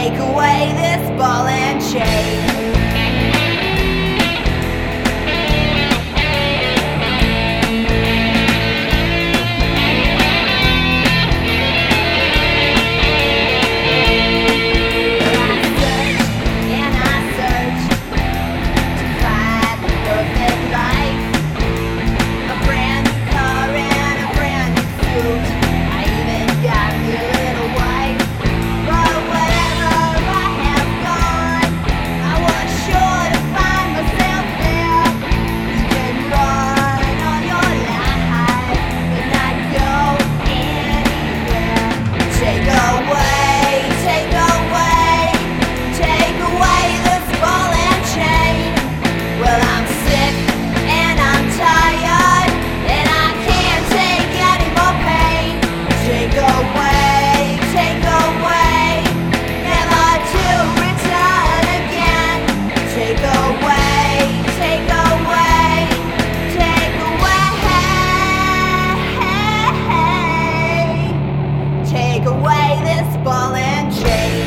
Take away this ball and chain. Take away this ball and chain.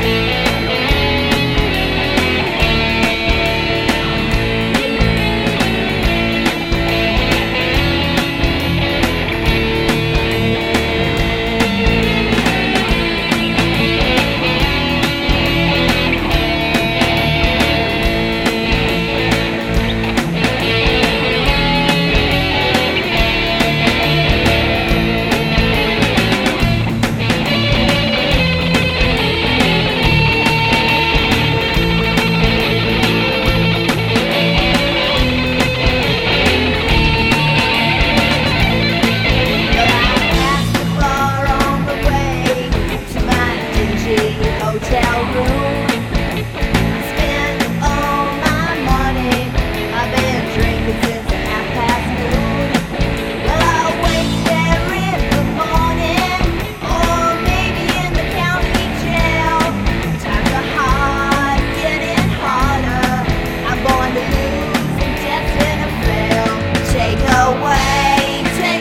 Hotel room. Spend all my money. I've been drinking since noon. Well, I'll wait there in the morning, or maybe in the county jail. Times are hard, getting harder. I'm born to lose and destined to fail. Take away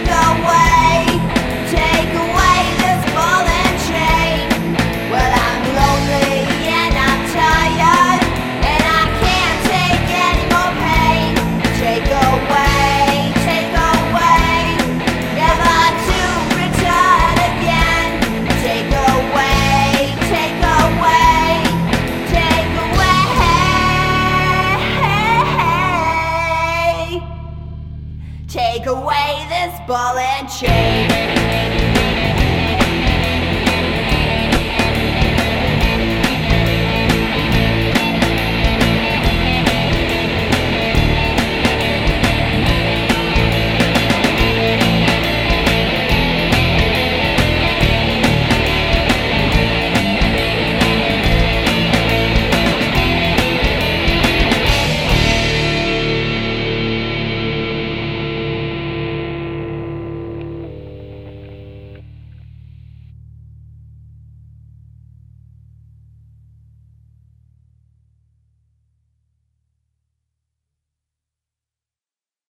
this ball and chain. Well, I'm lonely and I'm tired, and I can't take any more pain. Take away, never to return again. Take away, take away this ball and chain.